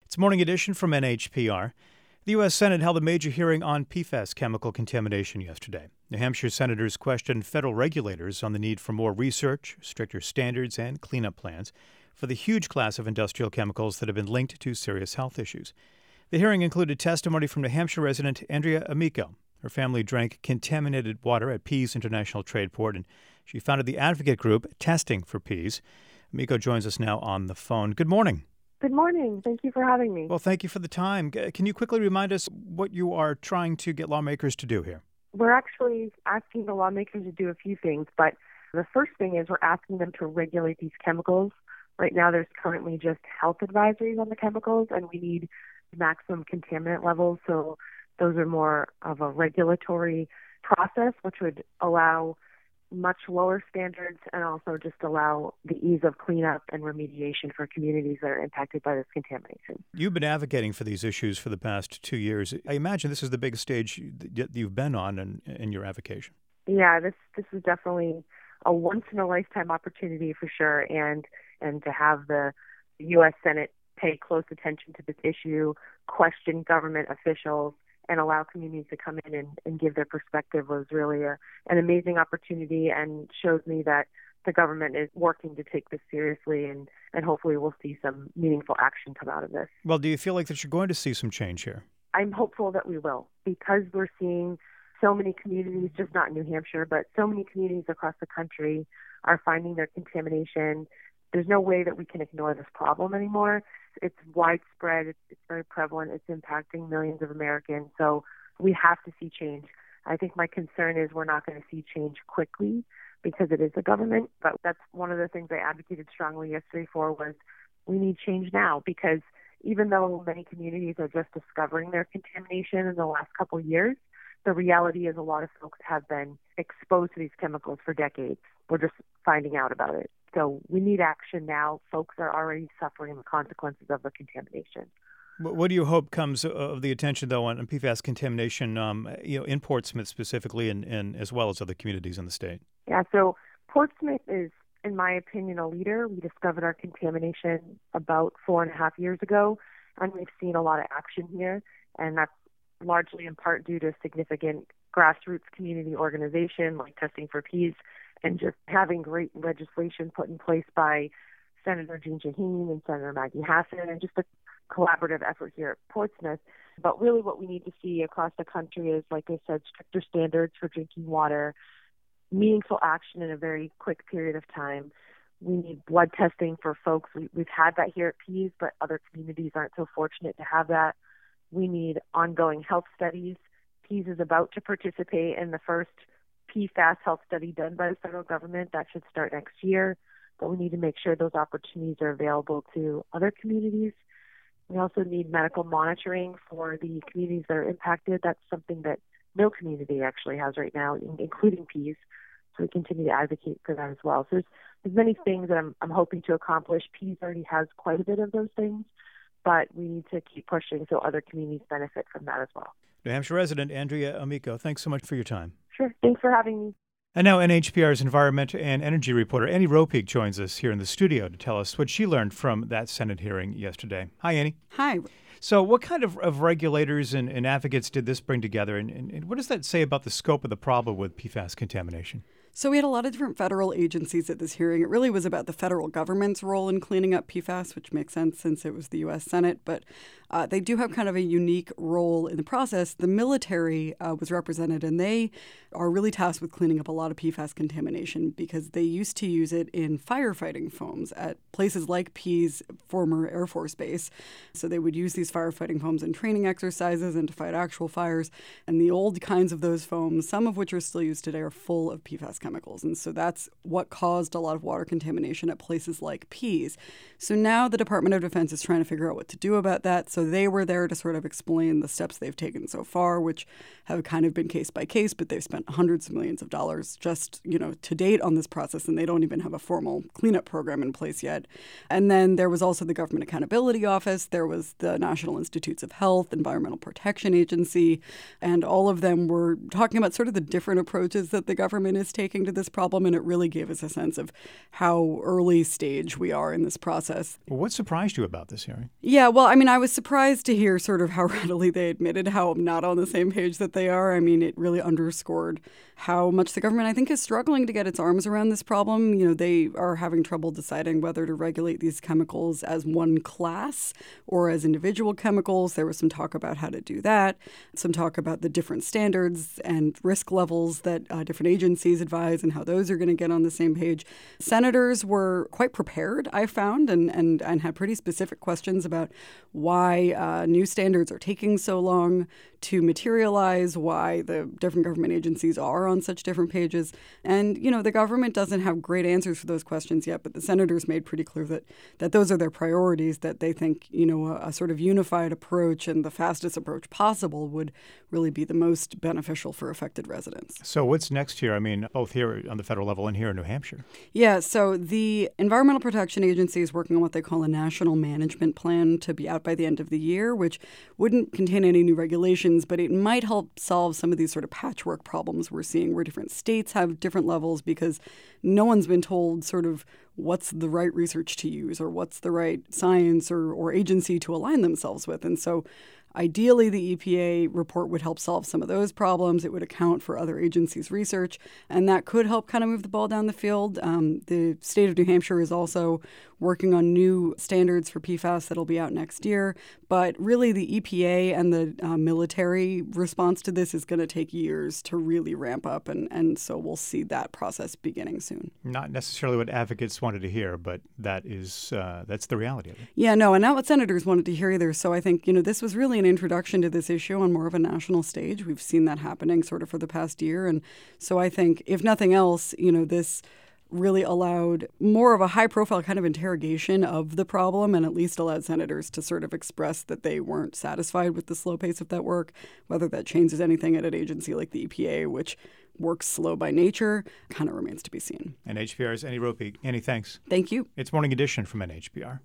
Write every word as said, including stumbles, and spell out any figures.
It's Morning Edition from N H P R. The U S. Senate held a major hearing on P FAS chemical contamination yesterday. New Hampshire senators questioned federal regulators on the need for more research, stricter standards, and cleanup plans for the huge class of industrial chemicals that have been linked to serious health issues. The hearing included testimony from New Hampshire resident Andrea Amico. Her family drank contaminated water at Pease International Trade Port, and she founded the advocate group Testing for Pease. Amico joins us now on the phone. Good morning. Good morning. Thank you for having me. Well, thank you for the time. Can you quickly remind us what you are trying to get lawmakers to do here? We're actually asking the lawmakers to do a few things, but the first thing is we're asking them to regulate these chemicals. Right now, there's currently just health advisories on the chemicals, and we need maximum contaminant levels. So those are more of a regulatory process, which would allow much lower standards and also just allow the ease of cleanup and remediation for communities that are impacted by this contamination. You've been advocating for these issues for the past two years. I imagine this is the biggest stage that you've been on in, in your avocation. Yeah, this this is definitely a once-in-a-lifetime opportunity for sure, and and to have the U S. Senate pay close attention to this issue, question government officials, and allow communities to come in and, and give their perspective was really a, an amazing opportunity, and shows me that the government is working to take this seriously, and, and hopefully we'll see some meaningful action come out of this. Well, do you feel like that you're going to see some change here? I'm hopeful that we will, because we're seeing so many communities, just not in New Hampshire, but so many communities across the country are finding their contamination. There's no way that we can ignore this problem anymore. It's widespread. It's, it's very prevalent. It's impacting millions of Americans. So we have to see change. I think my concern is we're not going to see change quickly because it is the government. But that's one of the things I advocated strongly yesterday for, was we need change now, because even though many communities are just discovering their contamination in the last couple of years, the reality is a lot of folks have been exposed to these chemicals for decades. We're just finding out about it. So we need action now. Folks are already suffering the consequences of the contamination. What do you hope comes of the attention, though, on P FAS contamination, um, you know, in Portsmouth specifically, and, and as well as other communities in the state? Yeah, so Portsmouth is, in my opinion, a leader. We discovered our contamination about four and a half years ago, and we've seen a lot of action here, and that's largely in part due to significant grassroots community organization like Testing for Pease, and just having great legislation put in place by Senator Jeanne Shaheen and Senator Maggie Hassan, and just a collaborative effort here at Portsmouth. But really what we need to see across the country is, like I said, stricter standards for drinking water, meaningful action in a very quick period of time. We need blood testing for folks. We, we've had that here at Pease, but other communities aren't so fortunate to have that. We need ongoing health studies. Pease is about to participate in the first P FAS health study done by the federal government. That should start next year, but we need to make sure those opportunities are available to other communities. We also need medical monitoring for the communities that are impacted. That's something that no community actually has right now, including Pease. So we continue to advocate for that as well. So there's, there's many things that I'm, I'm hoping to accomplish. Pease already has quite a bit of those things, but we need to keep pushing so other communities benefit from that as well. New Hampshire resident Andrea Amico, thanks so much for your time. Sure. Thanks for having me. And now N H P R's environment and energy reporter Annie Ropeek joins us here in the studio to tell us what she learned from that Senate hearing yesterday. Hi, Annie. Hi. So what kind of, of regulators and, and advocates did this bring together, and, and, and what does that say about the scope of the problem with P FAS contamination? So we had a lot of different federal agencies at this hearing. It really was about the federal government's role in cleaning up P FAS, which makes sense since it was the U S. Senate. But uh, they do have kind of a unique role in the process. The military uh, was represented, and they are really tasked with cleaning up a lot of P FAS contamination because they used to use it in firefighting foams at places like Pease, former Air Force Base. So they would use these firefighting foams in training exercises and to fight actual fires. And the old kinds of those foams, some of which are still used today, are full of P FAS chemicals. And so that's what caused a lot of water contamination at places like Pease. So now the Department of Defense is trying to figure out what to do about that. So So they were there to sort of explain the steps they've taken so far, which have kind of been case by case, but they've spent hundreds of millions of dollars just, you know, to date on this process, and they don't even have a formal cleanup program in place yet. And then there was also the Government Accountability Office. There was the National Institutes of Health, Environmental Protection Agency, and all of them were talking about sort of the different approaches that the government is taking to this problem, and it really gave us a sense of how early stage we are in this process. Well, what surprised you about this hearing? Yeah, well, I mean, I was surprised to hear sort of how readily they admitted how not on the same page that they are. I mean, it really underscored how much the government, I think, is struggling to get its arms around this problem. You know, they are having trouble deciding whether to regulate these chemicals as one class or as individual chemicals. There was some talk about how to do that, some talk about the different standards and risk levels that uh, different agencies advise and how those are going to get on the same page. Senators were quite prepared, I found, and, and, and had pretty specific questions about why uh, new standards are taking so long to materialize, why the different government agencies are on such different pages. And, you know, the government doesn't have great answers for those questions yet, but the senators made pretty clear that, that those are their priorities, that they think, you know, a, a sort of unified approach and the fastest approach possible would really be the most beneficial for affected residents. So what's next here? I mean, both here on the federal level and here in New Hampshire. Yeah, so the Environmental Protection Agency is working on what they call a national management plan to be out by the end of the year, which wouldn't contain any new regulations, but it might help solve some of these sort of patchwork problems we're seeing where different states have different levels because no one's been told sort of what's the right research to use or what's the right science or, or agency to align themselves with. And so ideally, the E P A report would help solve some of those problems. It would account for other agencies' research, and that could help kind of move the ball down the field. Um, the state of New Hampshire is also working on new standards for P FAS that'll be out next year. But really, the E P A and the uh, military response to this is going to take years to really ramp up, and, and so we'll see that process beginning soon. Not necessarily what advocates wanted to hear, but that is uh, that's the reality of it. Yeah, no, and not what senators wanted to hear either. So I think, you know, this was really an introduction to this issue on more of a national stage. We've seen that happening sort of for the past year. And so I think, if nothing else, you know, this really allowed more of a high-profile kind of interrogation of the problem and at least allowed senators to sort of express that they weren't satisfied with the slow pace of that work. Whether that changes anything at an agency like the E P A, which works slow by nature, kind of remains to be seen. And H P R's Annie Rope. Annie, thanks. Thank you. It's Morning Edition from N H P R.